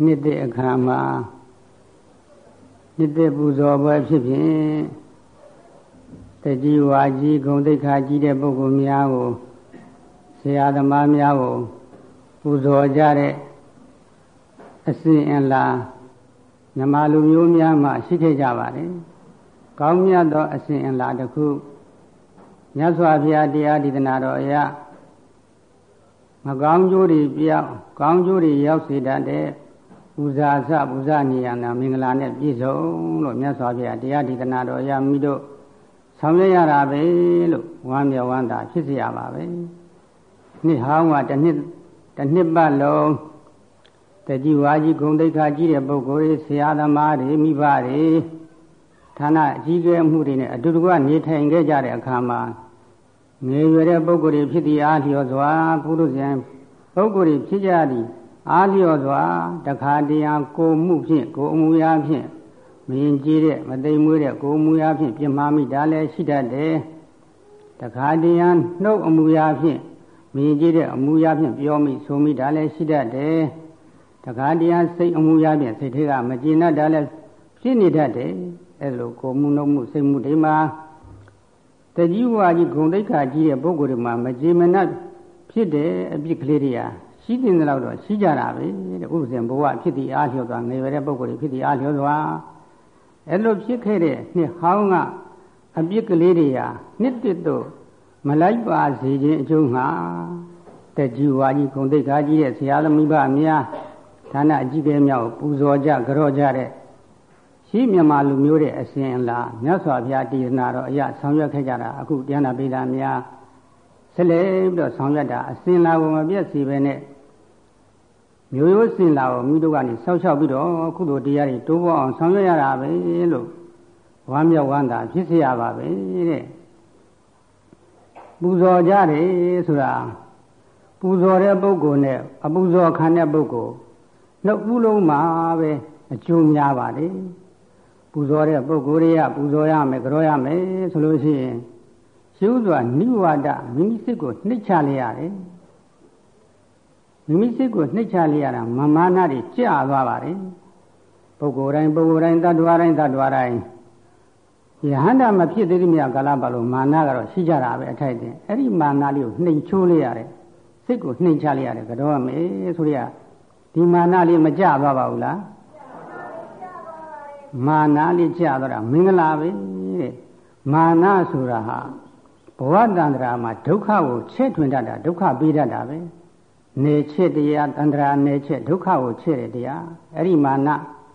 နှစ်တဲ့အခါမှာနှစ်တဲ့ပူဇော်ပွဲဖြစ်ဖြင့်တကြီးဝါကြီးဂုဏ်သိက္ခာကြီးတဲ့ပုဂ္ဂိုလ်များကိုဆရာသမားများကိုပူဇော်ကြတဲ့အစဉ်အလာမြမလူမျိုးများမှရှိခဲ့ကြပါတယ်။ကောင်းမြတ်သောအစဉ်အလာတစ်ခုမြတ်စွာဘုရားတရားဒေသနာတော်အရမကောင်းကျိုးတွေပြောင်းကောင်းကျိုးတွေရောက်စေတတ်တဲ့ပူဇာစပူဇာနေရနာမင်္ဂလာနဲ့ပြည့်စုံလို့မြတ်စွာဘုရားတရားဒေသနာတော်အရမိတို့ဆောင်ရွက်ရတာပဲလို့ဝမ်းမြောက်ဝမ်းသာဖြစ်စေရပါပဲ။နှစ်ဟောင်းကတစ်နှစ်ပတ်လုံးတကြီးဝါကြီးဂုဏ်သိက္ခာကြီးတဲ့ပုဂ္ဂိုလ်တွေဆရာသမားတွေမိဘတွေဌာနအကြီးအကဲမှုတွေနဲ့အတူတကွနေထိုင်ခဲ့ကြတဲ့အခါမှာငယ်ရွယ်တဲ့ပုဂ္ဂိုလ်တွေဖြစ်သည့်အားလျော်စွာပုရုဇဉ်ပုဂ္ဂိုလ်တွေဖြစ်ကြသည့်အားလျော်စွာတခါတရံကိုမှုဖြင့်ကိုအမူအရာဖြင့်မရင်ကြီးတဲ့မသိမ်မွေးတဲ့ကိုအမူအရာဖြင့်ပြင်းမှားမိတာလည်းရှိတတ်တယ်တခါတရံနှုတ်အမူအရာဖြင့်မရင်ကြီးတဲ့အမူအရာဖြင့်ပြောမိဆိုမိတာလည်းရှိတတ်တယ်တခါတရံစိတ်အမူအရာဖြင့်စိတ်ထဲကမကျေနပ်တာလည်းဖြစ်နေတတ်တယ်အဲလိုကိုမှုနှုတ်မှုစိတ်မှုတွေမှာတကြီးဝါကြီးဂုဏ်သိက္ခာကြီးတဲ့ပုဂ္ဂိုလ်တွေမှာမကျေမနပ်ဖြစ်တဲ့အပြစ်ကလေးတွေဟာရှိတဲ့လောက်တော့ရှိကြတာပဲတဲ့ဥပ္ပဇင်ဘဝဖြစ်သည့်အားလျော်စွာငယ်ရွယ်တဲ့ပုဂ္ဂိုလ်တွေဖြစ်သည့်အားလျော်စွာအဲလိုဖြစ်ခဲ့တဲ့နှစ်ဟောင်းကအပြစ်ကလေးတွေဟာနှစ်တစ်တို့မလိုက်ပါစေခြင်းအကျိုးငှာတကြီးဝါကြီးဂုဏ်သိက္ခာကြီးတဲ့ဆရာသမိဘများဌာနအကြီးအကဲများကိုပူဇော်ကြကြော့ကြတဲ့ရှိမြန်မာလူမျိုးတဲ့အစဉ်အလာမြတ်စွာဘုရားတည်နာတော်အရာဆောင်ရွက်ခဲ့ကြတာအခုတရားနာပိဋကများဆက်လက်ပြီးတော့ဆောင်ရွက်တာအစဉ်လာကိုမပြတ်စီပဲနဲ့မျိုးရိုးစင်လာကိုမိတို့ကနေဆောက်ရှောက်ပြီးတော့ကုသိုလ်တရားတွေတိုးပေါ်အောင်ဆောင်ရွက်ရတာပဲလို့ဝမ်းမြောက်ဝမ်းသာဖြစ်စေရပါပဲတဲ့ပူဇော်ကြတယ်ဆိုတာပူဇော်တဲ့ပုဂ္ဂိုလ်နဲ့အပူဇော်ခံတဲ့ပုဂ္ဂိုလ်နှစ်ခုလုံးမှာပဲအကျိုးများပါတယ်ပူဇော်တဲ့ပုဂ္ဂိုလ်တွေကပူဇော်ရမယ်ကြောရမယ်ဆိုလို့ရှိရင်ရှုစွာနိဝါဒမိမိစိတ်ကိုနှိမ့်ချလိုက်ရတယ်မိမိစိတ်ကိုနှိမ့်ချလိုက်ရတာမမာနတွေကျသွားပါတယ်ပုဂ္ဂိုလ်တိုင်းတ attva တိုင်းတ attva တိုင်းယဟန္တာမဖြစ်သေးသမျှကာလပတ်လုံးမာနကတော့ရှိကြတာပဲအထိုက်တင်အဲ့ဒီမာနလေးကိုနှိမ်ချိုးလိုက်ရတယ်စိတ်ကိုနှိမ်ချလိုက်ရတယ်ကြောရမယ်ဆိုရဒီမာနလေးမကျသွားပါဘူးလားမာနလေးကျသွားတာမင်္ဂလာပဲတဲ့မာနဆိုတာဟာဘဝတန္တရာမှာဒုက္ခကိုချဲ့ထွင်တတ်တာဒုက္ခပေးတတ်တာပဲနေချစ်တရားတန္တရာနေချစ်ဒုက္ခကိုချဲ့တဲ့တရားအဲ့ဒီမာန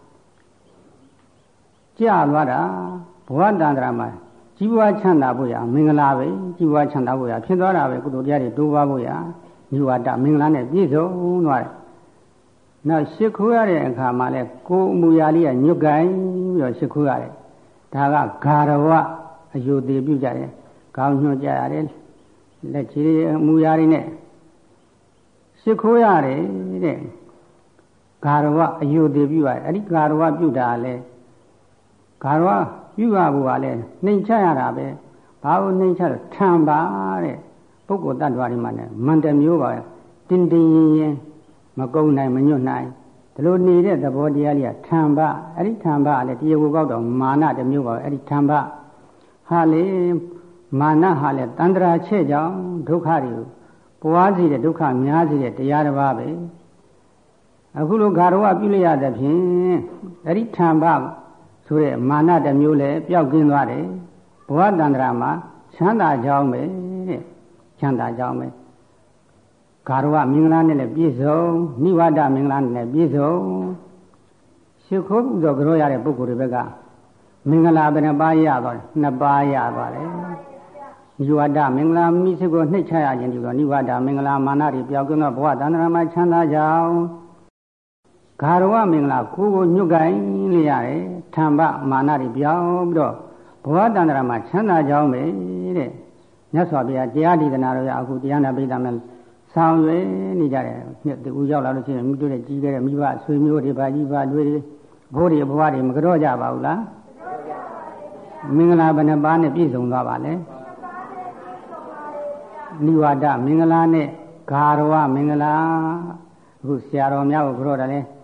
ကျသွားတာဘဝတန္တရာမှာကြီးပွားချမ်းသာဖို့ရမင်္ဂလာပဲကြီးပွားချမ်းသာဖို့ရဖြစ်သွားတာပဲကုသိုလ်တရားတွေတိုးပွားဖို့ရနိဝါဒမင်္ဂလာနဲ့ပြည့်စုံသွားတယ်နောက်ရှ िख ိုးရတဲ့အခါမှာလဲကိုယ်အမူအရာလေးကညွတ်ကိုင်းပြီးတော့ရှ िख ိုးရတယ်ဒါကဂါရဝအယုသေးပြုကြတယ်ခေါင်းညွှန်ကြရတယ်လက်ချီအမူအရာတွေနဲ့ရှ िख ိုးရတယ်တဲ့ဂါရဝအယုသေးပြုရတယ်အဲ့ဒီဂါရဝပြုတာလဲဂါရဝပြုရဖို့ကလဲနှိမ်ချရတာပဲဘာလို့နှိမ်ချလဲထံပါတဲ့ပုဂ္ဂိုလ်တ attva တွေမှာနဲ့မန္တမျိုးပါတင်းတင်းရင်ရင်မကုန်းနိုင်မညွတ်နိုင်ဒီလိုနေတဲ့သဘောတရားလေးကထံပအဲ့ဒီထံပကလည်းတရားကိုကောက်တော့မာနတစ်မျိုးပါပဲအဲ့ဒီထံပဟာလေမာနဟာလေတန္တရာချဲ့ကြောင့်ဒုက္ခတွေကိုပွားစေတဲ့ဒုက္ခများစေတဲ့တရားတစ်ပါးပဲအခုလိုဂါရဝပြုလိုက်ရတဲ့ဖြင့်အဲ့ဒီထံပဆိုတဲ့မာနတစ်မျိုးလည်းပျောက်ကင်းသွားတယ်ဘဝတန္တရာမှာချမ်းသာကြောင်းပဲတဲ့ချမ်းသာကြောင်းပဲဂါရဝမင်္ဂလာနဲ့လည်းပြည့်စုံနိဝါဒမင်္ဂလာနဲ့လည်းပြည့်စုံရှ िख ိုးပူဇော်ကြောရတဲ့ပုဂ္ဂိုလ်တွေဘက်ကမင်္ဂလာဘယ်နှပါးရသွားလဲနှစ်ပါးရသွားတယ်နိဝါဒမင်္ဂလာမိစိတ်ကိုနှိမ့်ချရခြင်းဒီတော့နိဝါဒမင်္ဂလာမာနတွေပျောက်ကင်းသောဘဝတန္တရာမှာချမ်းသာကြောင်းဂါရဝမင်္ဂလာကိုယ်ကိုညွတ်ကိုင်းလိုက်ရတယ်ထံပမာနတွေပြောင်းပြီးတော့ဘဝတန္တရာမှာချမ်းသာကြောင်းပဲတဲ့မြတ်စွာဘုရားတရားဒေသနာတော်ရအခုတရားနာပိဋကမယ်ဆောင်ရွယ်နေကြတယ်နှစ်တူရောက်လာလို့ရှိရင်မိတို့ရဲ့ကြီးခဲ့တဲ့မိဘဆွေမျိုးတွေဗာကြီးဗာတွေဘိုးတွေဘွားတွေမကြော့ကြပါဘူးလားမင်္ဂလာဘယ်နှပါးနဲ့ပြည့်စုံသွားပါလဲနိဝါဒမင်္ဂလာနဲ့ဂါရဝမင်္ဂလာအခုဆရာတော်များကိုကြော့တယ်လေ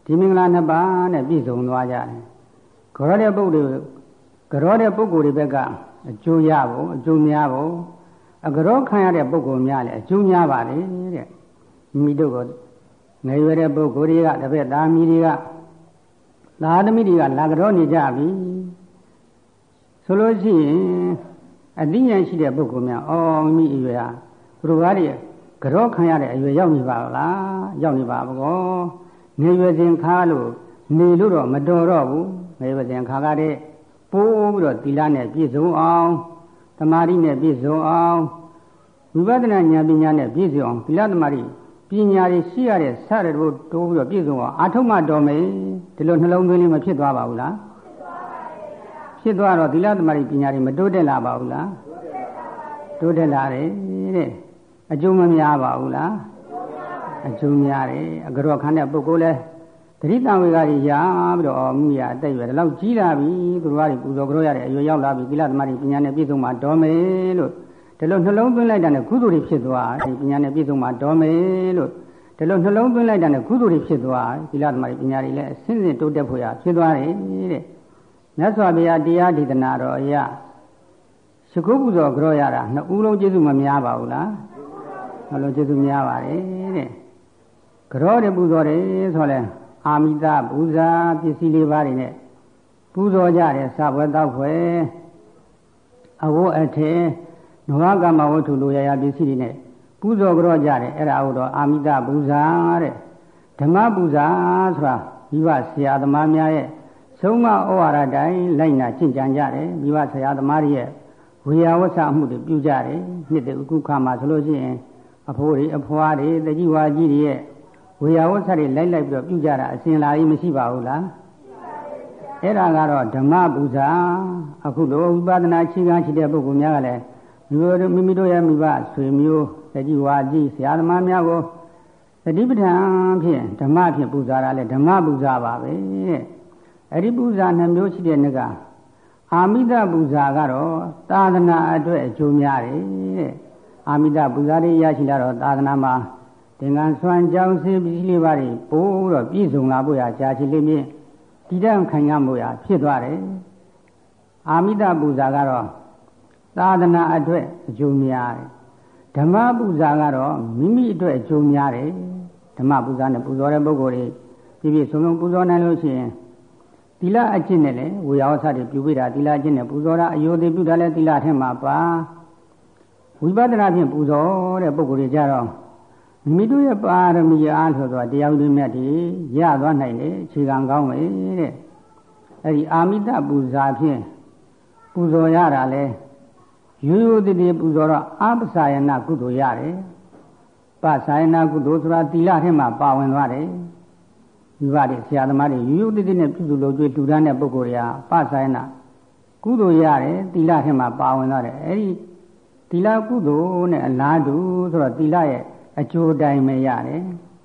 ဒီမင်္ဂလာနှစ်ပါးနဲ့ပြည့်စုံသွားကြတယ်ကြောတဲ့ပုဂ္ဂိုလ်တွေဘက်ကအကျိုးရဖို့အကျိုးများဖို့အကြောခံရတဲ့ပုဂ္ဂိုလ်များလည်းအကျိုးများပါလေတဲ့မိတို့ကငယ်ရွယ်တဲ့ပုဂ္ဂိုလ်တွေကတပည့်သားမီးတွေကသာသမီတွေကလာကြောနေကြပြီဆိုလို့ရှိရင်အသိဉာဏ်ရှိတဲ့ပုဂ္ဂိုလ်များမိအရွယ်ဟာသူတို့ကားတွေကြောခံရတဲ့အရွယ်ရောက်နေပါလားရောက်နေပါဘောငယ်ရွယ်စဉ်ခါလို့နေလို့တော့မတော်တော့ဘူးငယ်ရွယ်စဉ်ခါကတည်းပိုးပြီးတော့သီလနဲ့ပြည့်စုံအောင်သမာဓိနဲ့ပြည့်စုံအောင်ဝိပဿနာဉာဏ်ပညာနဲ့ပြည့်စုံအောင်သီလသမာဓိပညာတွေရှိရတဲ့စတဲ့တို့တိုးပြီးတော့ပြည့်စုံအောင်အာထုမှတော်မယ်ဒီလိုနှလုံးသွင်းလေးမဖြစ်သွားပါဘူးလားဖြစ်သွားတော့သီလသမာဓိပညာတွေမတိုးတက်လာပါဘူးလားတိုးတက်လာတယ်တဲ့အကျိုးမများပါဘူးလားအကျိုးများတယ်အကြောခံတဲ့ပုဂ္ဂိုလ်လဲတတိတံဝေကကြီးရပြီးတော့မိရအသက်ရွယ်ဒီလောက်ကြီးလာပြီသူတို့ကပူဇော်ကြောရတဲ့အရွယ်ရောက်လာပြီသီလသမာဓိပညာနဲ့ပြည့်စုံမှတော်မယ်လို့ဒီလိုနှလုံးသွင်းလိုက်တာနဲ့ကုသိုလ်တွေဖြစ်သွားဒီပညာနဲ့ပြည့်စုံမှတော်မယ်လို့ဒီလိုနှလုံးသွင်းလိုက်တာနဲ့ကုသိုလ်တွေဖြစ်သွားသီလသမာဓိပညာတွေလည်းအစဉ်စဉ်တိုးတက်ဖို့ရဖြစ်သွားတယ်တဲ့မြတ်စွာဘုရားတရားဒေသနာတော်အရာရှိခိုးပူဇော်ကြောရတာနှစ်ဦးလုံးကျေးဇူးမများပါဘူးလားနှလုံးကျေးဇူးများပါတယ်တဲ့ကြောတွေပူဇော်တယ်ဆိုလဲအာမိတပူဇာပစ္စည်းလေးပါးတွေနဲ့ပူဇော်ကြတယ်စပွဲတောက်ဖွယ်အဝတ်အထည်နဝကမ္မဝတ္ထုလိုရာပစ္စည်းတွေနဲ့ပူဇော်ကြောကြတယ်အဲ့ဒါဟုတ်တော့အာမိတပူဇာတဲ့ဓမ္မပူဇာဆိုတာမိဘဆရာသမားများရဲ့ဆုံးမဩဝါဒတိုင်းလိုက်နာကျင့်ကြံကြတယ်မိဘဆရာသမားတွေရဲ့ဝေယဝဆမှုတွေပြုကြတယ်နှစ်တဥက္ကုခါမှာဆိုလို့ရှိရင်အဖိုးတွေအဖွားတွေတကြီးဝါကြီးတွေရဲ့ဝေယဝဆတွေလိုက်ပြီးတော့ပြုကြတာအစဉ်လာကြီးမရှိပါဘူးလားအဲ့ဒါကတော့ဓမ္မပူဇာအခုလိုဝိပဿနာအခြေခံရှိတဲ့ပုဂ္ဂိုလ်များကလည်းမိမိတို့ရဲ့မိဘဆွေမျိုးတကြီးဝါကြီးဆရာသမားများကိုသတိပဋ္ဌာန်ဖြင့်ဓမ္မဖြင့်ပူဇာတာလဲဓမ္မပူဇာပါပဲတဲ့အဲ့ဒီပူဇာနှမျိုးရှိတဲ့နှကအာမိတပူဇာကတော့သာသနာအတွက်အကျိုးများတယ်တဲ့အာမိတပူဇာတွေရရှိလာတော့သာသနာမှာသင်္ကန်းဆွမ်းကြောင်းစေပစ္စည်းလေးပါးတွေပို့တော့ပြည့်စုံလာဖို့ရကြာချီလေးမြင့်တည်တံ့ခံရမှုရဖြစ်သွားတယ်အာမိတပူဇာကတော့သာသနာအတွက်အကျိုးများတယ်ဓမ္မပူဇာကတော့မိမိအတွက်အကျိုးများတယ်ဓမ္မပူဇာနဲ့ပူဇော်တဲ့ပုဂ္ဂိုလ်တွေပြည့်ပြည့်စုံစုံပူဇော်နိုင်လို့ရှိရင်သီလအကျင့်နဲ့လည်းဝေယဝဆတွေပြုပေးတာသီလအကျင့်နဲ့ပူဇော်တာအယုသေးပြုတာလည်းသီလထဲမှာပါဝိပဿနာဖြင့်ပူဇော်တဲ့ပုဂ္ဂိုလ်တွေကြတော့မိမိတို့ရဲ့ပါရမီအားဆိုတော့တရားဥဒိမြတ်တွေရသွားနိုင်တယ်အခြေခံကောင်းပဲတဲ့အဲဒီအာမိတပူဇာဖြင့်ပူဇော်ရတာလဲရိုးရိုးတည်တည်ပူဇော်တော့အပ္ပစာယနာကုသိုလ်ရတယ်ပစာယနာကုသိုလ်ဆိုတာသီလထဲမှာပါဝင်သွားတယ်ဒီပါတဲ့ဆရာသမားတွေရိုးရိုးတည်တည်နဲ့ပြုစုလို့ကျွေးလှူဒန်းတဲ့ပုဂ္ဂိုလ်တွေကပစာယနာကုသိုလ်ရတယ်သီလထဲမှာပါဝင်သွားတယ်အဲဒီသီလကုသိုလ်နဲ့အလားတူဆိုတော့သီလရဲ့အကျိုးတိုင်းပဲရတယ်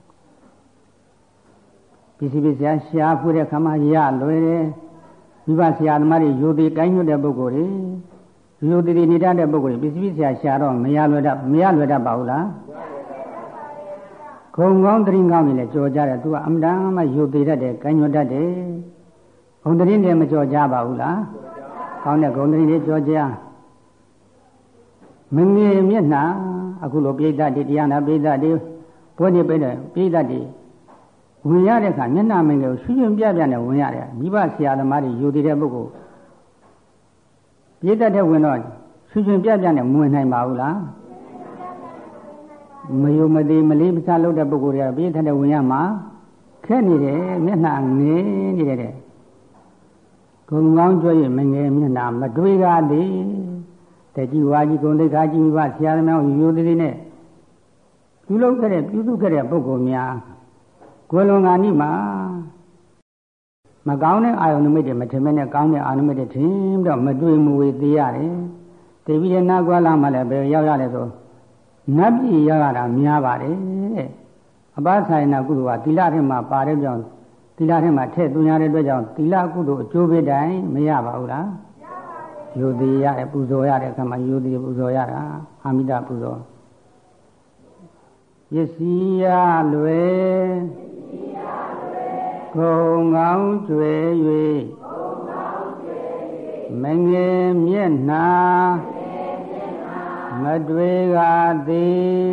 ပစ္စည်းပစ္စည်းရှားဖွေတဲ့ခါမှာရလွယ်တယ်မိဘဆရာသမားတွေရိုသေကိုင်းညွတ်တဲ့ပုဂ္ဂိုလ်တွေရိုသေနေတတ်တဲ့ပုဂ္ဂိုလ်တွေပစ္စည်းပစ္စည်းရှားတော့မရလွယ်တတ်ပါဘူးလားခုံကောင်းတရင်ကောင်းနေလဲကြော်ကြတယ်သူကအမတန်မှရိုသေတတ်တယ်ကိုင်းညွတ်တတ်တယ်ဂုံတရင်တွေမကြော်ကြပါဘူးလားကောင်းတဲ့ဂုံတရင်တွေကြော်ကြမငြိမျက်နှာအခုလိုပိဋကတိတရားနာပိဋကတိဘုန်းကြီးပိဋကတိဝင်ရတဲ့အခါမျက်နှာမင်္ဂလာကိုရွှင်ပြပြနဲ့ဝင်ရတယ်မိဘဆရာသမားတွေယူတည်တဲ့ပုဂ္ဂိုလ်ပိဋကတဲ့ဝင်တော့ရွှင်ပြပြနဲ့မဝင်နိုင်ပါဘူးလားမယုံမသိမလေးမစားလုပ်တဲ့ပုဂ္ဂိုလ်တွေကပိဋကတဲ့ဝင်ရမှာခက်နေတယ်မျက်နှာငယ်နေတယ်တဲ့ဂုံကောင်းကြွရမငယ်မျက်နှာမတွေးကားသည်တကြီးဝါကြီးဂုံတိတ်ခါကြီးမိဘဆရာသမားကိုယူတည်နဲ့ပြုလုပ်ခဲ့တဲ့ပြုစုခဲ့တဲ့ပုဂ္ဂိုလ်များကိုယ်လွန်ကနိမှာမကောင်းတဲ့အာယုန်နမိတ်တွေမထင်မဲ့နဲ့ကောင်းတဲ့အာယုန်နမိတ်တွေထင်ပြီးတော့မတွေ့မဝေသေးရတယ်။သိပြီးတဲ့နာကွာလာမှလည်းဘယ်ရောက်ရလဲဆိုနတ်ပြည်ရောက်ရတာများပါတယ်တဲ့အပ္ပဆိုင်နာကုသိုလ်ကသီလထဲမှာပါတဲ့ကြောင့်သီလထဲမှာထည့်သွင်းရတဲ့အတွက်ကြောင့်သီလကုသိုလ်အကျိုးပေးတိုင်းမရပါဘူးလား။ယူသေးရတယ်ပူဇော်ရတဲ့အခါမှာယူသေးပူဇော်ရတာအာမိတပူဇော်ပစ္စည်းရလွယ်ဂုံကောင်းကျွေ၍မငယ်မျက်နှာမတွေကသည်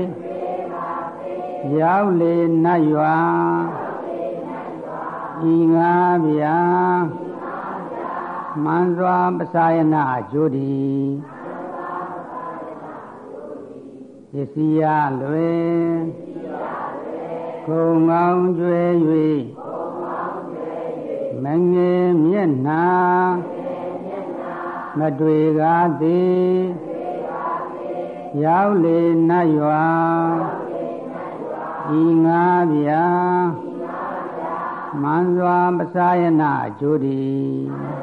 ရောက်လေနတ်ရွာဤငါဗျာမှန်စွာပစာယနာအကျိုးသည်ပစ္စည်းရလွယ်ဂုံကောင်းကျွဲ၍မငယ်မျက်နှာမတွေကသည်ရောက်လေနတ်ရွာဤငါဗျာမှန်စွာပစာယနာအကျိုးသည်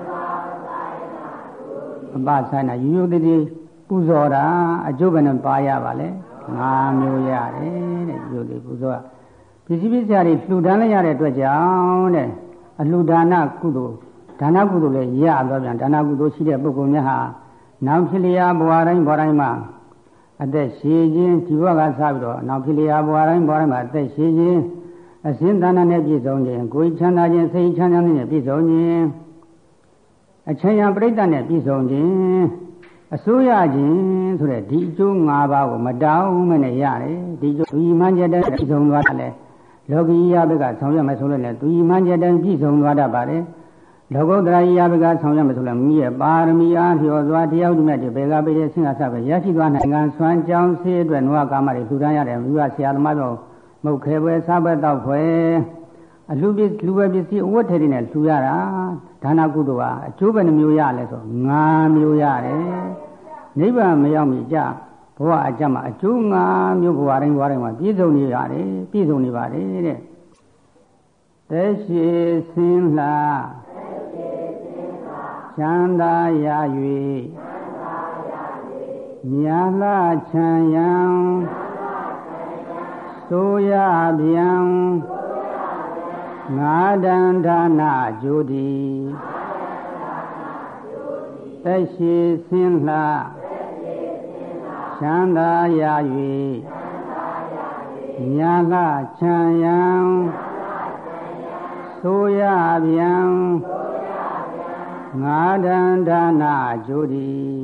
အပဆိုင်နာရိုးရိုးသေးသေးပူဇော်တာအကျိုးပဲနဲ့ပါရပါလေ၅မျိုးရတယ်တဲ့ရိုးသေးပူဇော်ပစ္စည်းပစ္စည်းတွေလှူဒန်းလိုက်ရတဲ့အတွက်ကြောင့်တဲ့အလှူဒါနကုသိုလ်ဒါနကုသိုလ်လည်းရတော့ပြန်ဒါနကုသိုလ်ရှိတဲ့ပုဂ္ဂိုလ်များဟာနောက်ဖြစ်လျာဘဝတိုင်းမှာအသက်ရှည်ခြင်းဒီဘဝကစပြီးတော့နောက်ဖြစ်လျာဘဝတိုင်းမှာအသက်ရှည်ခြင်းအစဉ်တဏ္ဍနဲ့ပြည့်စုံခြင်းကိုယ်ချမ်းသာခြင်းစိတ်ချမ်းသာခြင်းနဲ့ပြည့်စုံခြင်းအချမ်းရပရိသတ်နဲ့ပြည့်စုံခြင်းအစိုးရခြင်းဆိုတဲ့ဒီအကျိုး၅ပါးကိုမတောင်းမနဲ့ရတယ်ဒီကျိုးသူမှန်ချက်တဲ့ပြည့်စုံသွားတယ်လောကီယဘကဆောင်ရွက်မယ်ဆိုလို့လည်းသူမှန်ချက်တဲ့ပြည့်စုံသွားတတ်ပါတယ်လောကုတ္တရာယဘကဆောင်ရွက်မယ်ဆိုလည်းမိရဲ့ပါရမီအားလျော်စွာတရားဥဒ္ဓမြတ်တွေဘေကပေတဲ့ဆင်းရဲဆက်ပဲရရှိသွားနိုင်ငံဆွမ်းကြောင်းဆေးအတွက်နဝကာမတွေလှူဒန်းရတယ်မိဘဆရာသမားတို့မုတ်ခဲပွဲစားပွဲတောက်ပွဲအလှပစ္စည်းလူပဲပစ္စည်းအဝတ်ထည်တွေနဲ့လှူရတာဒါနကုသိုလ်ဟာအကျိုးပဲနှမျိုးရလဲဆို၅မျိုးရတယ်နိဗ္ဗာန်မရောက်မီကြဘဝအကြမှာအကျိုး၅မျိုးဘဝတိုင်းမှာပြည့်စုံနေရတယ်ပြည့်စုံနေပါတယ်တဲ့သက်ရှိဆင်းလှချမ်းသာရ၍မြာလှချမ်းရန်ဆိုရပြန်ငါဒန္ဒနာကျိုးသည်သက်ရှိဆင်းလှချမ်းသာရ၍မြာလှချမ်းရန်ဆိုရပြန်ငါဒန္ဒနာကျိုးသည်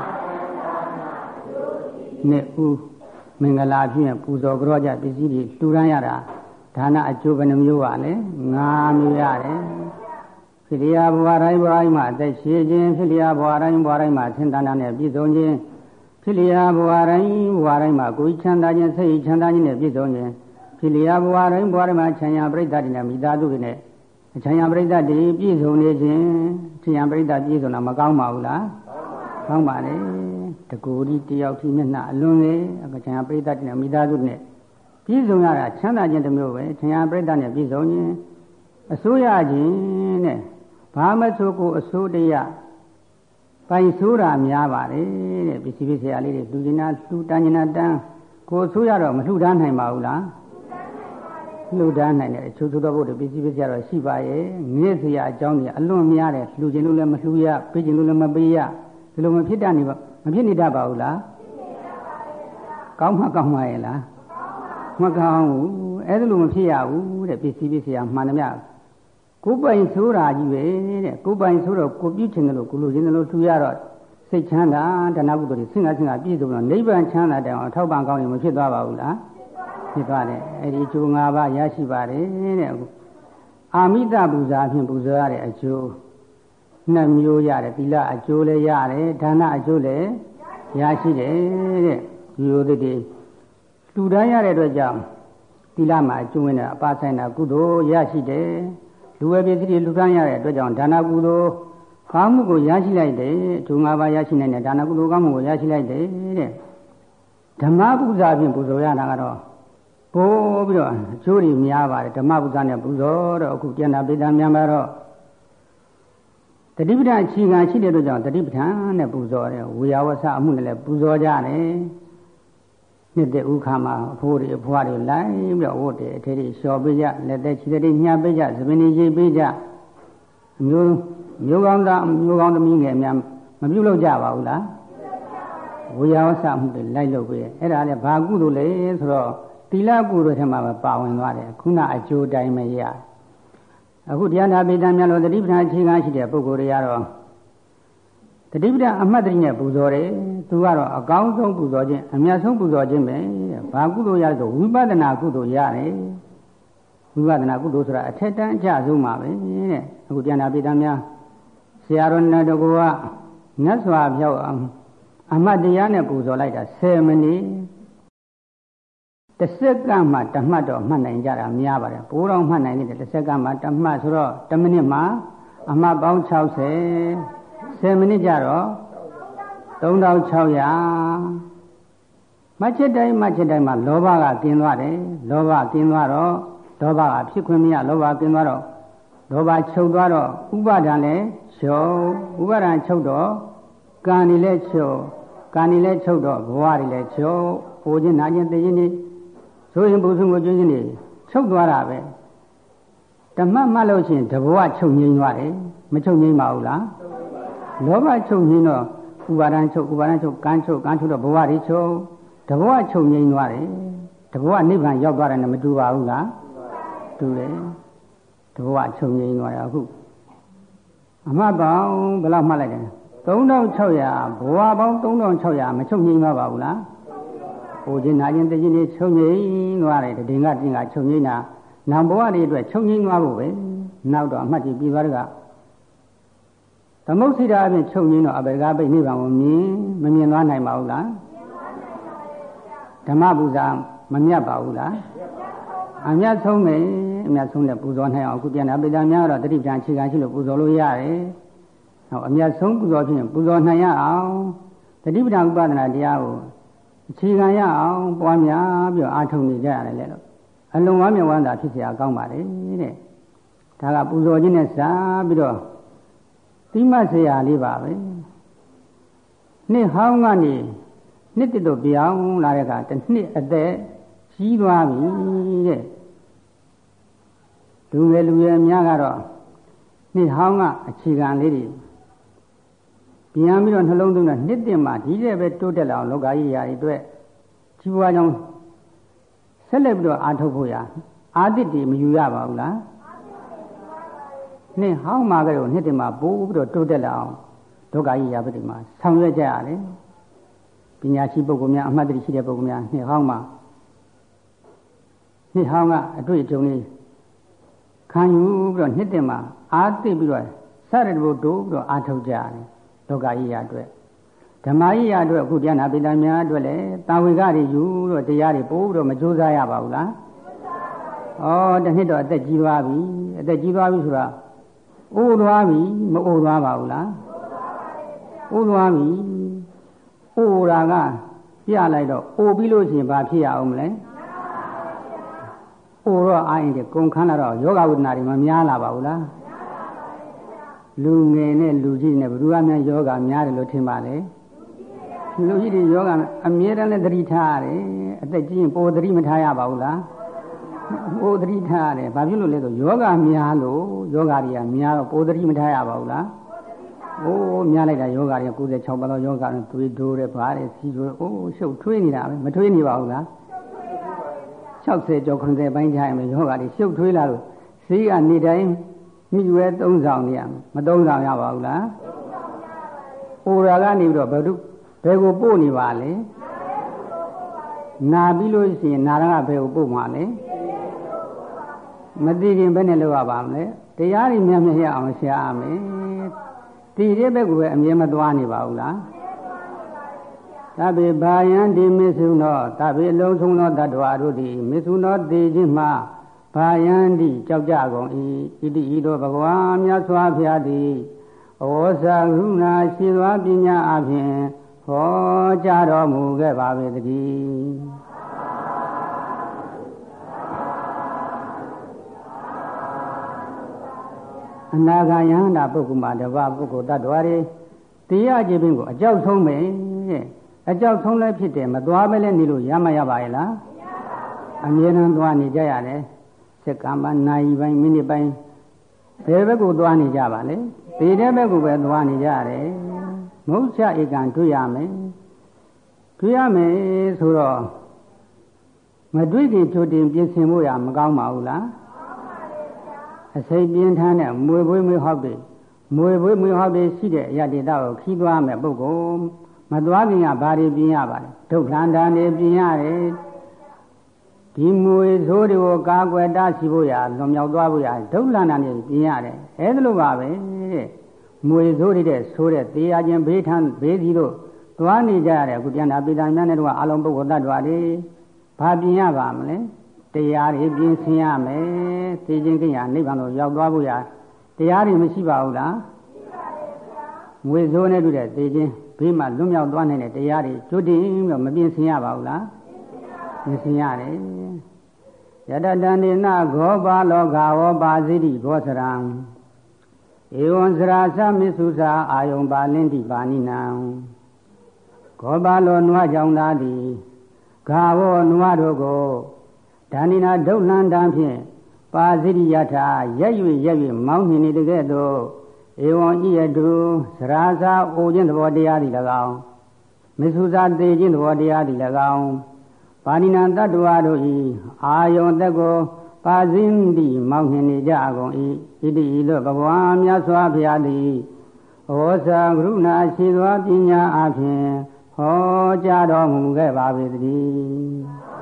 နှစ်ဦးမင်္ဂလာဖြင့်ပူဇော်ကြောကြပစ္စည်းတွေလှူဒန်းရတာဒါနအကျိုးဘယ်နှမျိုးပါလဲ၅မျိုးရတယ်ဖြစ်လျာဘဝတိုင်းမှာအသက်ရှည်ခြင်းဖြစ်လျာဘဝတိုင်းမှာသင်္တနာနဲ့ပြည့်စုံခြင်းဖြစ်လျာဘဝတိုင်းမှာကိုယ်ချမ်းသာခြင်းစိတ်ချမ်းသာခြင်းနဲ့ပြည့်စုံခြင်းဖြစ်လျာဘဝတိုင်းမှာချမ်းသာပရိသတ်တွေနဲ့မိသားစုတွေနဲ့အချမ်းသာပရိသတ်တွေပြည့်စုံနေခြင်းချမ်းသာပရိသတ်ပြည့်စုံတာမကောင်းပါဘူးလားကောင်းပါလေတကူဒီတယောက်ထိမျက်နှာအလွန်လေအချမ်းသာပရိသတ်တွေနဲ့မိသားစုတွေနဲ့ပြည့်စုံရတာချမ်းသာခြင်းတစ်မျိုးပဲချမ်းသာပရိသတ်နဲ့ပြည့်စုံခြင်းအစိုးရခြင်းနဲ့ဘာမဆိုကိုအစိုးတရားပိုင်ဆိုးတာများပါတယ်တဲ့ပစ္စည်းပစ္စည်းလေးတွေလှူကျင်တာလှူတန်းကျင်တာတန်းကိုအစိုးရတော့မလှူဒန်းနိုင်ပါဘူးလားလှူဒန်းနိုင်တယ်အချို့သောဘုရားပစ္စည်းပစ္စည်းတော့ရှိပါရဲ့ငြိစရာအကြောင်းကြီးအလွန်များတယ်လှူကျင်လို့လည်းမလှူရပေးကျင်လို့လည်းမပေးရဒီလိုမဖြစ်တတ်နေပါဘူးလားကောင်းမှကောင်းပါရဲ့လားမကောင်းဘူးအဲ့ဒါလိုမဖြစ်ရဘူးတဲ့ပစ္စည်းပစ္စည်းမှန်တယ်မြတ်ကိုယ်ပိုင်ဆိုးတာကြီးပဲတဲ့ကိုယ်ပိုင်ဆိုးတော့ကိုပြုချင်တယ်လို့ကိုလိုချင်တယ်လို့ထူရတော့စိတ်ချမ်းသာဒါနကုသိုလ်တွေဆင်ကပြည့်စုံတော့နိဗ္ဗာန်ချမ်းသာတယ်အောင်ထောက်ပံ့ကောင်းရင်မဖြစ်သွားပါဘူးလားဖြစ်သွားတယ်အဲ့ဒီအကျိုး၅ပါးရရှိပါတယ်တဲ့အခုအာမိတပူဇာဖြင့်ပူဇော်ရတဲ့အကျိုးနှစ်မျိုးရတယ်သီလအကျိုးလည်းရတယ်ဒါနအကျိုးလည်းရရှိတယ်တဲ့ဒီလိုတွေလှူဒန်းရတဲ့အတွက်ကြောင့်သီလမှာအကျိုးဝင်တဲ့အပါဆိုင်တာကုသိုလ်ရရှိတယ်လူဝဲပစ္စည်းတွေလှူဒန်းရတဲ့အတွက်ကြောင့်ဒါနကုသိုလ်ကောင်းမှုကိုရရှိလိုက်တယ်အကျိုး၅ပါးရရှိနိုင်တဲ့ဒါနကုသိုလ်ကောင်းမှုကိုရရှိလိုက်တယ်တဲ့ဓမ္မပူဇာဖြင့်ပူဇော်ရတာကတော့ပို့ပြီးတော့အကျိုးတွေများပါတယ်ဓမ္မပူဇာနဲ့ပူဇော်တော့အခုကျန်တာပေတံများမှာတော့တတိပဋ္ဌာန်အခြေခံရှိတဲ့အတွက်ကြောင့်တတိပဋ္ဌာန်နဲ့ပူဇော်တယ်ဝေယဝဆအမှုနဲ့လည်းပူဇော်ကြတယ်နှစ်တဲ့ဥခါမှာအဖိုးတွေအဖွားတွေလိုက်ပြီးတော့ဝတ်တယ်အထေတွေလျှော်ပေးကြလက်သက်ချီတဲ့ညှပ်ပေးကြသပင်တွေရိပ်ပေးကြမျိုးကောင်းသမီးငယ်များမပြုလုပ်ကြပါဘူးလားဝေယဝဆမှုတွေလိုက်လုပ်ပေးအဲ့ဒါလည်းဘာကုသိုလ်လဲဆိုတော့သီလကုသိုလ်ထဲမှာပါဝင်သွားတယ်ခုနအကျိုးတိုင်းမရအခုတရားနာပိဋကများလို့တတိပဌာန်အခြေခံရှိတဲ့ပုဂ္ဂိုလ်တွေကတော့တတိပဌာန်အမှတ်တရနဲ့ပူဇော်တယ်သူကတော့အကောင်းဆုံးပူဇော်ခြင်းအမြတ်ဆုံးပူဇော်ခြင်းပဲဘာကုသိုလ်ရဆိုဝိပဿနာကုသိုလ်ရတယ်ဝိပဿနာကုသိုလ်ဆိုတာအထက်တန်းအကျဆုံးပါပဲတဲ့အခုတရားနာပိဋကများဆရာတော်နဲ့တကူကမြတ်စွာဘုရားအမှတ်တရားနဲ့ပူဇော်လိုက်တာ10မိနစ်တစ်စက္ကန့်မှတစ်မှတ်တော့မှတ်နိုင်ကြတာများပါတယ်ဘိုးတော်မှတ်နိုင်တယ်တစ်စက္ကန့်မှတစ်မှတ်ဆိုတော့1မိနစ်မှာအမှတ်ပေါင်း60 10မိနစ်ကြတော့3600မှတ်ချက်တိုင်းမှလောဘကกินသွားတယ်လောဘกินသွားတော့ဒေါဘကဖြစ်ခွင့်မရလောဘกินသွားတော့ဒေါဘချုပ်သွားတော့ဥပါဒံလည်းချုပ်ဥပါဒံချုပ်တော့ကံနေလည်းချုပ်ကံနေလည်းချုပ်တော့ဘဝတွေလည်းချုပ်ပူခြင်းနာခြင်းသိခြင်းတွေဆိုရင်ပူဆုံးကိုကျွင်းခြင်းတွေချုပ်သွားတာပဲဓမ္မမှတ်လို့ရှိရင်တဘဝချုပ်ငြိမ်းသွားတယ်မချုပ်ငြိမ်းပါဘူးလားလောဘချုပ်ငြိမ်းတော့ဥပါဒံချုပ်ကံချုပ်တော့ဘဝတွေချုပ်တဘဝချုပ်ငြိမ်းသွားတယ်တဘဝနိဗ္ဗာန်ရောက်သွားတယ်နဲ့မတူပါဘူးလားတူတယ်တဘဝချုပ်ငြိမ်းသွားတယ်အခုအမှတ်ပေါင်းဘယ်လောက်မှတ်လိုက်တယ်3600ဘဝပေါင်း3600မချုပ်ငြိမ်းသွားပါဘူးလားဟိုခြင်းနာခြင်းသိခြင်းတွေချုပ်ငြိမ်းသွားတယ်တင်ကချုပ်ငြိမ်းတာနောင်ဘဝတွေအတွက်ချုပ်ငြိမ်းသွားဖို့ပဲနောက်တော့အမှတ်ကြီးပြီးသွားတဲ့ကသမုဋ္ဌိတာအပြင်ချုပ်ငြိမ်းတော့အပေကပိတ်နိဗ္ဗာန်ကိုမမြင်သွားနိုင်ပါဘူးလားဓမ္မပူဇာမမြတ်ပါဘူးလားအမြတ်ဆုံးပဲအမြတ်ဆုံးတဲ့ပူဇော်နိုင်အောင်အခုပြန်တာပိဋကများတော့တတိပဌာန်အခြေခံရှိလို့ပူဇော်လို့ရတယ်ဟောအမြတ်ဆုံးပူဇော်ခြင်းပူဇော်နိုင်ရအောင်တတိပဌာန်ဥပဒနာတရားကိုအခြေခံရအောင်ပွားများပြီးအားထုတ်နေကြရတယ်လေလို့အလုံးဝမြတ်ဝမ်းသာဖြစ်เสียကောင်းပါလေတဲ့ဒါကပူဇော်ခြင်းနဲ့စပြီးတော့တိမတ်เสียလေးပါပဲနှစ်ဟောင်းကနေနှစ်တတို့ပြောင်းလာတဲ့အခါတစ်နှစ်အသက်ကြီးသွားပြီတဲ့လူငယ်လူရွယ်များကတော့နှစ်ဟောင်းကအခြေခံလေးတွေပြန်ပြီးတော့နှလုံးသွင်းတော့နှစ်တင်မှဒီတဲ့ပဲတိုးတက်လာအောင်လောကကြီးရာတွေအတွက်ကြီးပွားကြောင်းဆက်လက်ပြီးတော့အားထုတ်ဖို့ရအာသစ်တွေမယူရပါဘူးလားနှစ်ဟောင်းမှာကတော့နှစ်တင်မှပို့ပြီးတော့တိုးတက်လာအောင်လောကကြီးရာဘက်တွေမှာဆောင်ရွက်ကြရတယ်ပညာရှိပုဂ္ဂိုလ်များအမှတ်တရရှိတဲ့ပုဂ္ဂိုလ်များနှစ်ဟောင်းမှာနှစ်ဟောင်းကအတွေ့အကြုံလေးခံယူပြီးတော့နှစ်တင်မှအားသိပြီးတော့စရတဘုတိုးပြီးတော့အားထုတ်ကြရတယ်လောကကြီးရာအတွက်ဓမ္မကြီးရာအတွက်အခုတရားနာပိဋကများအတွက်လည်းတာဝေကတွေယူတော့တရားတွေပို့ပြီးတော့မကြိုးစားရပါဘူးလားဩတစ်နှစ်တော့အသက်ကြီးသွားပြီအသက်ကြီးသွားပြီဆိုတာအိုးသွားပြီမအိုးသွားပါဘူးလားအိုးသွားပြီအိုးတာကပြလိုက်တော့အိုးပြီးလို့ရှိရင်ဘာဖြစ်ရအောင်မလဲအိုးတော့အာရင်တွေကုန်ခန်းလာတော့ယောဂဝိဒနာတွေမများလာပါဘူးလားလူငယ်နဲ့လူကြီးနဲ့ဘယ်သူကများယောဂများတယ်လို့ထင်ပါလေလူကြီးတွေယောဂအမြဲတမ်းနဲ့သတိထားရတယ်အသက်ကြီးရင်ပိုသတိမထားရပါဘူးလားပိုသတိထားရတယ်ဘာဖြစ်လို့လဲဆိုယောဂများလို့ယောဂတွေကများတော့ပိုသတိမထားရပါဘူးလားအိုးများလိုက်တာယောဂတွေ96ပါးသောယောဂတွေသွေးတိုးတယ်ဘာတယ်စီးတိုးတယ်အိုးရှုပ်ထွေးနေတာပဲမထွေးနေပါဘူးလား60ကျော်90ပိုင်းကြာရင်ယောဂတွေရှုပ်ထွေးလာလို့ဈေးကနေတိုင်းမိဝဲ3ဆောင်နေရမ3ဆောင်ရပါဘူးလားဟိုရာကနေပြီးတော့ဘယ်ကိုပို့နေပါလဲနာပြီးလို့ရှိရင်နာရကဘယ်ကိုပို့မှာလဲမသိခင်ဘယ်နဲ့လောက်ရပါမလဲတရားတွေမြတ်မြတ်ရအောင်ရှားမယ်ဒီတဲ့ဘက်ကပဲအမြဲမသွားနေပါဘူးလားသဗ္ဗေဘာယံဒီမစ္ဆုနောသဗ္ဗေလုံးဆုံးသောတ attva တို့သည်မစ္ဆုနောသိခြင်းမှဘာယံဒီကြောက်ကြကုန်၏ဣတိဤသို့ဘဂဝါမြတ်စွာဘုရားသည်ဩဇာကရုဏာရှိသောပညာအဖြင့်ဟောကြားတော်မူခဲ့ပါပေတည်းအနာဂါယန္တာပုဂ္ဂိုလ်မှာတပါးပုဂ္ဂိုလ်တ attva တွေတရားကြည်ပင်ကိုအကြောက်ဆုံးပဲတဲ့အကြောက်ဆုံးလည်းဖြစ်တယ်မသွားပဲလည်းနေလို့ရမရပါရဲ့လားအမြဲတမ်းသွားနေကြရတယ်စက္ကန့်ပိုင်းနာရီပိုင်းမိနစ်ပိုင်းဘယ်ဘက်ကိုသွားနေကြပါလဲဒီတဲ့ဘက်ကိုပဲသွားနေကြရတယ်မုတ်ချဧကံတွေ့ရမယ်ဆိုတော့မတွေ့ခင်ကြိုတင်ပြင်ဆင်ဖို့ရမကောင်းပါဘူးလားအစိတ်ပြင်းထန်တဲ့မွေပွေးမွေးဟောက်တွေမွေပွေးမွေးဟောက်တွေရှိတဲ့အရာဒေသကိုခီးသွားမယ်ပုဂ္ဂိုလ်မသွားခင်ကဘာတွေပြင်ရပါလဲဒုက္ခန္တာတွေပြင်ရတယ်ဒီမွေဆိုးတွေကိုကာကွယ်တားဆီးဖို့ရလွန်မြောက်သွားဖို့ရဒုက္ခန္တာတွေပြင်ရတယ်အဲဒါလိုပါပဲတဲ့မွေဆိုးတဲ့ဆိုးတဲ့တရားချင်းဘေးထမ်းဘေးစီတို့သွားနေကြရတယ်အခုပြန်တာပိဋကများနဲ့တော့အလုံးပုဂ္ဂိုလ်တ attva တွေဘာပြင်ရပါမလဲတရားတွေပြင်ဆင်ရမယ်သိချင်းကိညာနိဗ္ဗာန်ကိုရောက်သွားဖို့ရတရားတွေမရှိပါဘူးလားမွေဆိုးနဲ့တွေ့တဲ့သိချင်းဘေးမှာလွတ်မြောက်သွားနိုင်တဲ့တရားတွေကျွတ်တင်ပြီးတော့မပြင်ဆင်ရပါဘူးလားပြင်ဆင်ရတယ်ယတတန္တိနဂောပါလောကဝောပါစိတိဘောစရံဧဝံစရာသမစ္ဆုစာအာယုံပါလင်းတိပါဏိနံဂောပါလောနွားကြောင့်သာသည်ဂါဝောနွားတို့ကိုဓာနိနာဒုလန္တံဖြင့်ပါစိတိယထာရက်၍မောင်းနှင်နေတဲ့ကဲ့သို့ဧဝံဤယတုစရာစာအိုခြင်းသဘောတရားသည်၎င်းမစ္ဆုစာသေခြင်းသဘောတရားသည်၎င်းပါဏိနံတတ္တဝါတို့ဤအာယုံသက်ကိုပါဇင်းတိမောင်းနှင်နေကြကုန်၏ဣတိဤသို့ဘဂဝါမြတ်စွာဘုရားသည်ဩဇာကရုဏာရှိသောပညာအဖြင့်ဟောကြားတော်မူခဲ့ပါပေသတည်း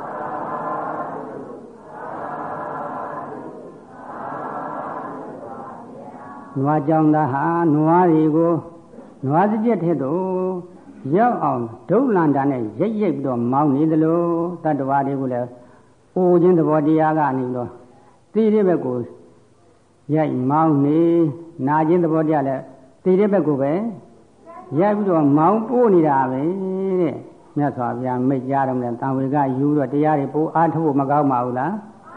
နွားကြောင့်သာဟာနွားတွေကိုနွားစကြက်ထဲသို့ရောက်အောင်ဒုလန္တာနဲ့ရိပ်ပြီးတော့မောင်းနေသလိုတတ္တဝါတွေကိုလည်းအိုခြင်းသဘောတရားကနေပြီးတော့သိတဲ့ဘက်ကိုရိုက်မောင်းနေနာခြင်းသဘောတရားလည်းသိတဲ့ဘက်ကိုပဲရိုက်ပြီးတော့မောင်းပို့နေတာပဲတဲ့မြတ်စွာဘုရားမိတ်ကြားတော်မူတဲ့တန်ဝေကယူတော့တရားတွေပို့အားထုတ်ဖို့မကောင်းပါဘူးလား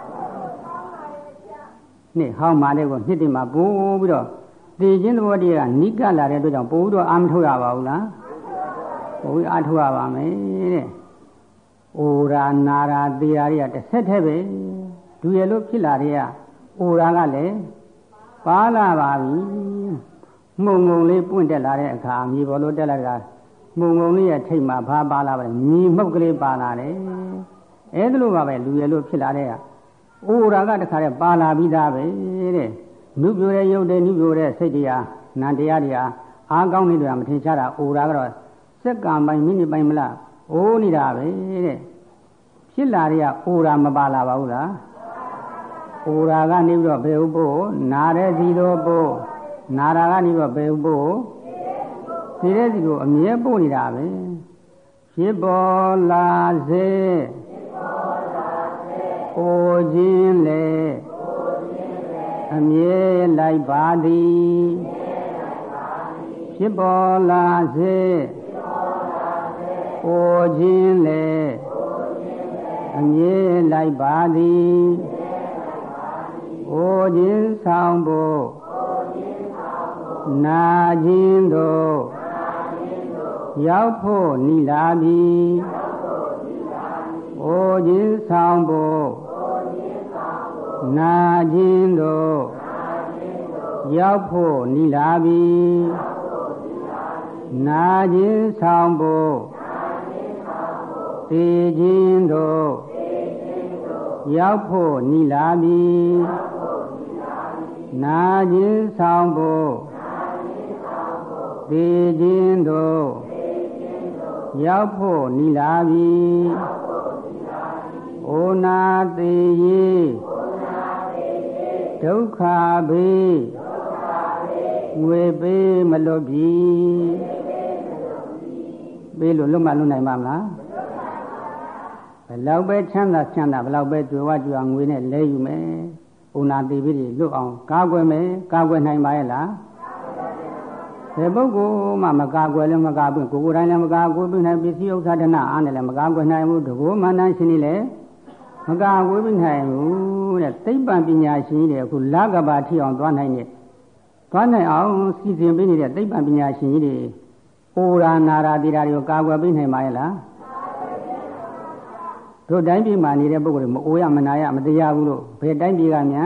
နှစ်ဟောင်းမာတဲ့ကိုနှစ်တိမှာပို့ပြီးတော့သိခြင်းသဘောတရားကနိကလာတဲ့အတွက်ကြောင့်ပို့ပြီးတော့အာမထုတ်ရပါဘူးလားပို့ပြီးအားထုတ်ရပါမယ်တဲ့အိုရာနာရာသေရာတွေကတစ်ဆက်တည်းပဲဒူရလို့ဖြစ်လာတဲ့ကအိုရာကလည်းပါလာပါပြီမှုံငုံလေးပွင့်တက်လာတဲ့အခါမြေပေါ်လို့တက်လာတာမှုံငုံလေးရဲ့ထိတ်မှာဘာပါလာပါလဲမြေမှုတ်ကလေးပါလာတယ်အဲဒါလိုပါပဲလူရလို့ဖြစ်လာတဲ့ကအိုရာကတခါတည်းပါလာပြီးသားပဲတဲ့နုပြိုတဲ့ရုပ်တဲ့နုပြိုတဲ့စိတ်တရားနံတရားတွေဟာအားကောင်းနေတယ်မထင်ရှားတာအိုရာကတော့စက္ကန့်ပိုင်းမိနစ်ပိုင်းမလားအိုးနေတာပဲတဲ့ဖြစ်လာတဲ့ကအိုရာမပါလာပါဘူးလားအိုရာကနေပြီးတော့ဘယ်ဥပို့နာတဲ့စီတော့ပို့နာရာကနေပြီးတော့ဘယ်ဥပို့သိတဲ့စီကိုအမြဲပို့နေတာပဲဖြစ်ပေါ်လာစေအိုခြင်းလေအမြဲလိုက်ပါသည်ဖြစ်ပေါ်လာစေအိုခြင်းလေအမြဲလိုက်ပါသည်အိုခြင်းဆောင်ဖို့နာခြင်းတို့ရောက်ဖို့နိလာပြီအိုခြင်းဆောင်ဖို့နာခြင်းတို့ရောက်ဖို့နိလာပြီနာခြင်းဆောင်ဖို့သေခြင်းတို့ရောက်ဖို့နိလာပြီနာခြင်းဆောင်ဖို့သေခြင်းတို့ရောက်ဖို့နိလာပြီဩနာသေယေဒုက္ခဘေးငွေပေးမလွတ်ပြီပေးလို့လွတ်မှလွတ်နိုင်မှာမလားဘယ်လောက်ပဲချမ်းသာဘယ်လောက်ပဲကြွယ်ဝကြွယ်ငွေနဲ့လဲယူမယ်ဩနာသေဘေးတွေလွတ်အောင်ကာကွယ်မယ်ကာကွယ်နိုင်ပါရဲ့လားဘယ်ပုဂ္ဂိုလ်မှမကာကွယ်လည်းမကာကွယ်ကိုယ်တိုင်လည်းမကာကွယ်ပြီးနိုင်ပစ္စည်းဥစ္စာဒနာအားနဲ့လည်းမကာကွယ်နိုင်ဘူးတကောမန္တရှင်ကြီးလည်းမကာကွယ်ပြီးနိုင်ဘူးတဲ့သိပ္ပံပညာရှင်ကြီးတွေအခုလကဘာထိအောင်သွားနိုင်အောင်စီစဉ်ပေးနေတဲ့သိပ္ပံပညာရှင်ကြီးတွေအိုရာနာရာတိရာတွေကိုကာကွယ်ပေးနိုင်ပါရဲ့လားတို့တိုင်းပြည်မှာနေတဲ့ပုဂ္ဂိုလ်တွေမအိုရမနာရမတရားဘူးလို့ဘယ်တိုင်းပြည်ကများ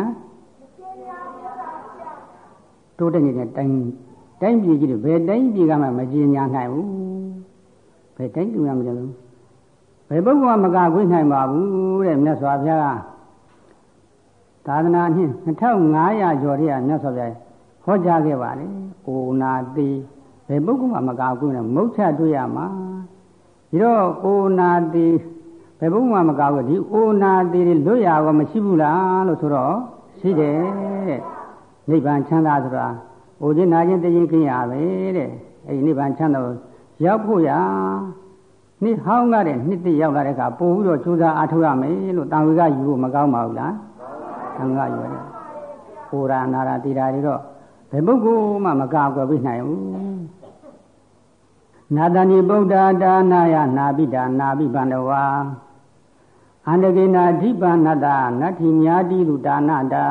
တို့တဲ့နေတဲ့တိုင်းပြည်ကြီးတွေဘယ်တိုင်းပြည်ကမှမကြေညာနိုင်ဘူးဘယ်တိုင်းပြည်မှမကြေဘူးဘယ်ပုဂ္ဂိုလ်မှမကာကွယ်နိုင်ပါဘူးတဲ့မြတ်စွာဘုရားကသာသနာနှစ်2500ကျော်တည်းကမြတ်စွာဘုရားဟောကြားခဲ့ပါလေ။အိုနာတိဘယ်ပုဂ္ဂိုလ်မှမကောက်ဘူးနဲ့မုတ်ချတွေ့ရမှာ။ဒီတော့အိုနာတိဘယ်ပုဂ္ဂိုလ်မှမကောက်ဘူးဒီအိုနာတိတွေလွတ်ရကောမရှိဘူးလားလို့ဆိုတော့ရှိတယ်တဲ့။နိဗ္ဗာန်ချမ်းသာဆိုတာအိုခြင်းနာခြင်းသိခြင်းခင်းရပဲတဲ့။အဲဒီနိဗ္ဗာန်ချမ်းသာရောက်ဖို့ရနှစ်ဟောင်းကတဲ့နှစ်သိရောက်လာတဲ့အခါပို့ပြီးတော့ကြိုးစားအားထုတ်ရမယ်လို့တန်ဝေကယူဖို့မကောင်းပါဘူးလားတန်ဝေကယူရတယ်။အိုရာနာရာတိရာတွေတော့ဘယ်ပုဂ္ဂိုလ်မှမကာကွယ်ပေးနိုင်ဘူး။နာတဏိဗုဒ္ဓဒါနာယနာပိဒါနာပိဗန္ဒဝါအန္တကေနာဓိပနတ္တနတ္ထိညာတိလူဒါနတာ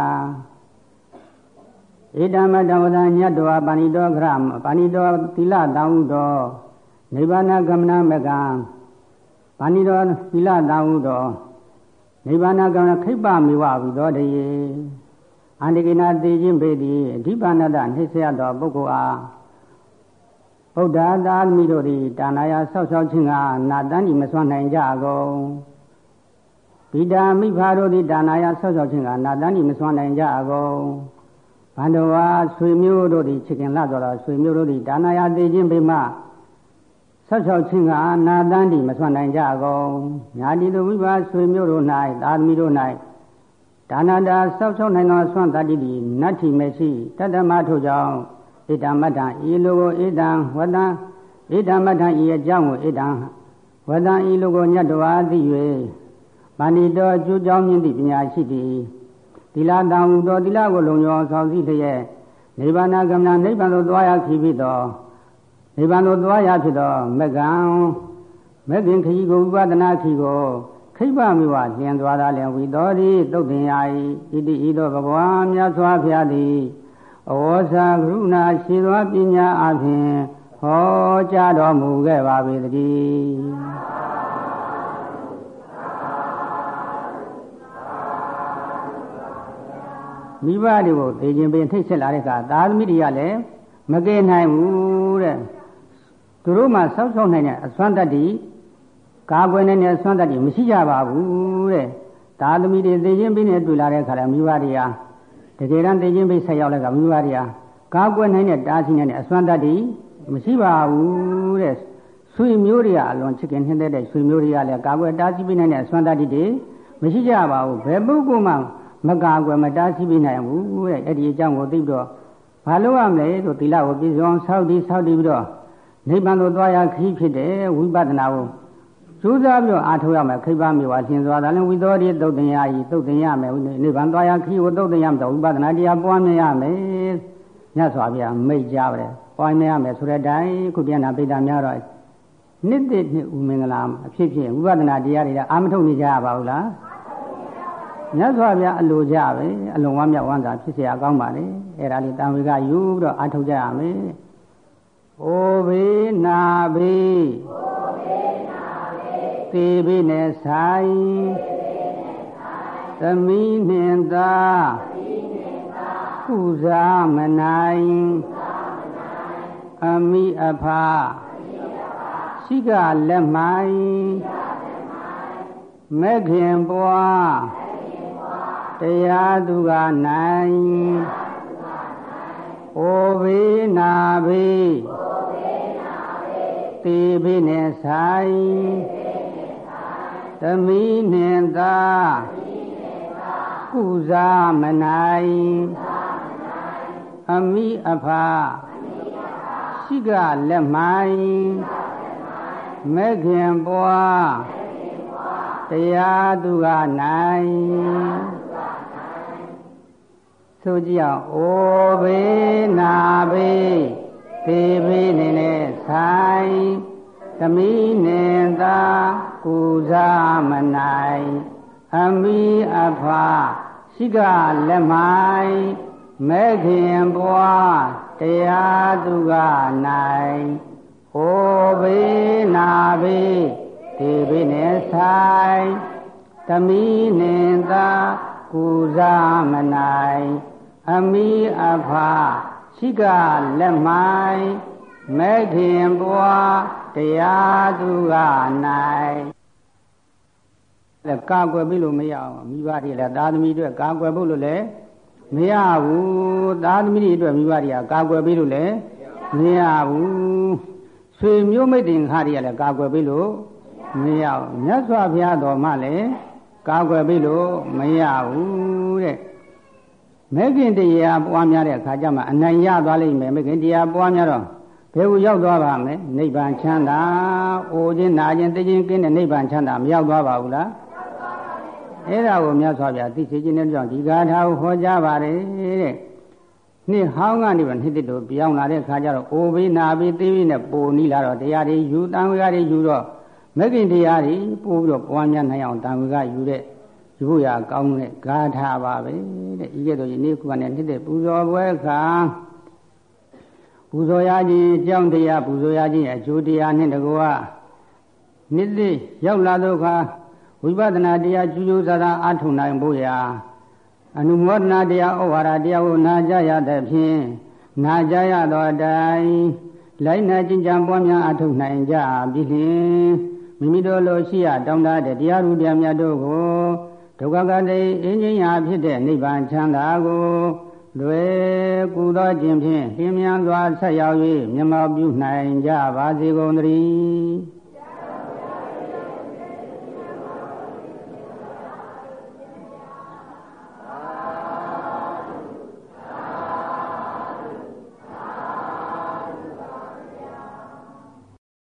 ဧတမတဝဒညတ္တဝပါဏိတောဂရပါဏိတောသီလတံဟုတောနိဗ္ဗာနဂမနမကံပါဏိတောသီလတံဟုတောနိဗ္ဗာနဂမနခိပ္ပမေဝဝိသောတယေအန္တကိနာသေခြင်းပေသည်အဓိပနတ္တနှိစ္စရသောပုဂ္ဂိုလ်အားဗုဒ္ဓသာသမီတို့သည်တာနာယဆောက်ရှောက်ခြင်းကနာတန်းဤမစွမ်းနိုင်ကြကုန်ဗိဒာမိဖာတို့သည်တာနာယဆောက်ရှောက်ခြင်းကနာတန်းဤမစွမ်းနိုင်ကြကုန်ဘန္ဒဝါဆွေမျိုးတို့သည်ချစ်ခင်လာတော်ဆွေမျိုးတို့သည်တာနာယသေခြင်းပေမှဆောက်ရှောက်ခြင်းကနာတန်းဤမစွမ်းနိုင်ကြကုန်ညာတိတို့မိဘဆွေမျိုးတို့၌သာသမီတို့၌ဒါနတာဆောက်ရှောက်နိုင်သောဆွမ်းတတ္တိသည်နတ္ထိမရှိတတ္တမထို့ကြောင့်ဣဒံမတ္ထဤလိုကိုဣဒံဝတံဣဒံမတ္ထဤအကြောင်းကိုဣဒံဝတံဤလိုကိုညတ်တော်အားသိ၍ပါဏိတောအကျိုးကြောင့်မြင့်သည့်ပညာရှိသည်သီလတံဟုသောသီလကိုလုံခြုံဆောင်စည်းလျက်နိဗ္ဗာန်ဂမနနိဗ္ဗာန်သို့သွားရဖြစ်သောနိဗ္ဗာန်သို့သွားရဖြစ်သောမဂ္ဂံမဂ္ဂင်ခရီးကိုဝိပဿနာခရီးကိုခိဗ္ဗမေဝလျင်သွားတာလည်းဝိသောတိသုတ်တင်ရာဤဣတိဤသောဘဂဝါမြတ်စွာဘုရားသည်အဝေါစာကရုဏာရှိသောပညာအဖြင့်ဟောကြားတော်မူခဲ့ပါပေတည်းမိဘတွေကိုသိခြင်းပင်ထိတ်ဆက်လာတဲ့အခါသာသမီတွေကလည်းမကယ်နိုင်ဘူးတဲ့သူတို့မှဆောက်ရှောက်နိုင်တဲ့အစွမ်းတတ္တိကာကွယ်နိုင်တဲ့အစွမ်းတတ္တိမရှိကြပါဘူးတဲ့သာသမီတွေသိခြင်းပင်နဲ့တွေ့လာတဲ့အခါလည်းမိဘတွေကတကယ်တမ်းသိခြင်းပိတ်ဆက်ရောက်လာကမိဘတွေကကာကွယ်နိုင်တဲ့တားဆီးနိုင်တဲ့အစွမ်းတတ္တိမရှိပါဘူးတဲ့ဆွေမျိုးတွေကအလွန်ချစ်ခင်နှင်းတဲ့ဆွေမျိုးတွေကလည်းကာကွယ်တားဆီးပေးနိုင်တဲ့အစွမ်းတတ္တိတွေမရှိကြပါဘူးဘယ်ပုဂ္ဂိုလ်မှမကာကွယ်မတားဆီးပေးနိုင်ဘူးတဲ့အဲ့ဒီအကြောင်းကိုသိပြီးတော့ဘာလို့ရမလဲဆိုသီလကိုပြည့်စုံဆောက်တည်ပြီးတော့နိဗ္ဗာန်ကိုသွားရခရီးဖြစ်တဲ့ဝိပဿနာကိုကျိုးစားပြီးတော့အားထုတ်ရမယ်ခိဗ္ဗမေဝသင်သွားတာလည်းဝိသောတိသုတ်တင်ရည်သုတ်တင်ရမယ်နိဗ္ဗာန်သွားရခရီးကိုသုတ်တင်ရမယ်ဝိပဿနာတရားပွားများရမယ်ညတ်စွာဘုရားမိတ်ကြားပါတယ်ပွားများရမယ်ဆိုတဲ့အတိုင်းခုပြန်တာပိဋကများတော့နှစ်သိနှစ်ဦးမင်္ဂလာအဖြစ်ဖြင့်ဝိပဿနာတရားတွေအာမထုတ်နေကြရပါဘူးလားညတ်စွာဘုရားအလိုကြပဲအလုံးဝမြောက်ဝမ်းသာဖြစ်เสียကောင်းပါလေအဲ့ဒါလေးတန်ဝေကယူပြီးတော့အားထုတ်ကြရမယ်အိုဘေးနာဘေးသေဘေးနဲ့ဆိုင်သမီးနှင့်သာကုစားမနိုင်အမိအဖရှိကလက်မိုင်မဂ္ဂင်ပွားတရားသူကနိုင်အိုဘေးနာဘေးသေဘေးနဲ့ဆိုင်သမီးနှင့်သာကုစားမနိုင်အမိအဖရှိကလက်မိုင်မဂ္ဂင်ပွားတရားသူကနိုင်ဆိုကြအောင်အိုဘေးနာဘေးသေဘေးနဲ့ဆိုင်သမီးနှင့်သာကုစားမနိုင်အမိအဖရှိကလက်မိုင်မဂ္ဂင်ပွားတရားသူကနိုင်ဟိုဘေးနာဘေးသေဘေးနဲ့ဆိုင်သမီးနှင့်သာကုစားမနိုင်အမိအဖရှိကလက်မိုင်မဂ္ဂင်ပွားတရားသူကနိုင်ကာကွယ်ပြီးလို့မရအောင်မိဘတွေလည်းသားသမီးတွေကာကွယ်ဖို့လို့လည်းမရဘူးသားသမီးတွေအတွက်မိဘတွေကကာကွယ်ပြီးလို့လည်းမရဘူးဆွေမျိုးမိတ်တင်ခါတွေကလည်းကာကွယ်ပြီးလို့မရဘူးမြတ်စွာဘုရားတော်မှလည်းကာကွယ်ပြီးလို့မရဘူးတဲ့မဂ္ဂင်တရားပွားများတဲ့အခါကျမှအနိုင်ရသွားလိမ့်မယ်မဂ္ဂင်တရားပွားများတော့ဘယ်ကိုရောက်သွားပါမလဲနိဗ္ဗာန်ချမ်းသာအိုခြင်းနာခြင်းသိခြင်းကင်းတဲ့နိဗ္ဗာန်ချမ်းသာမရောက်သွားပါဘူးလားအဲ့ဒါကိုမြတ်စွာဘုရားသိစေခြင်းနဲ့ကြောင့်ဒီဂါထာကိုဟောကြားပါတယ်တဲ့နှစ်ဟောင်းကနေနှစ်တစ်တို့ပြောင်းလာတဲ့အခါကျတော့အိုပြီးနာပြီးသိပြီးနဲ့ပိုနီးလာတော့တရားတွေယူတန်ဝေကတွေယူတော့မဂ္ဂင်တရားတွေပို့ပြီးတော့ပွားများနိုင်အောင်တန်ဝေကယူတဲ့ယူဖို့ရကောင်းတဲ့ဂါထာပါပဲတဲ့ဤကဲ့သို့ဒီနေ့ခုကနဲ့နှစ်တစ်ပူဇော်ပွဲခါပူဇော်ရခြင်းအကြောင်းတရားပူဇော်ရခြင်းအကျိုးတရားနှင့်တကွာနှစ်တစ်ရောက်လာသောအခါဝိပဿနာတရားကျူးကျူးစားစားအားထုတ်နိုင်ဖို့ရာအနုမောဒနာတရားဩဝါဒတရားကိုနာကြရတဲ့ဖြင့်နာကြရသောအတိုင်းလိုက်နာကျင့်ကြံပွားများအားထုတ်နိုင်ကြပြီလျှင်မိမိတို့လိုရှိရတောင်းတတဲ့တရားဥတရားများတို့ကိုဒုက္ခကတိအင်းချင်းရာဖြစ်တဲ့နိဗ္ဗာန်ချမ်းသာကိုလွယ်ကူသောခြင်းဖြင့်လျင်မြန်စွာဆက်ရောက်၍မျက်မှောက်ပြုနိုင်ကြပါစေကုန်သတည်း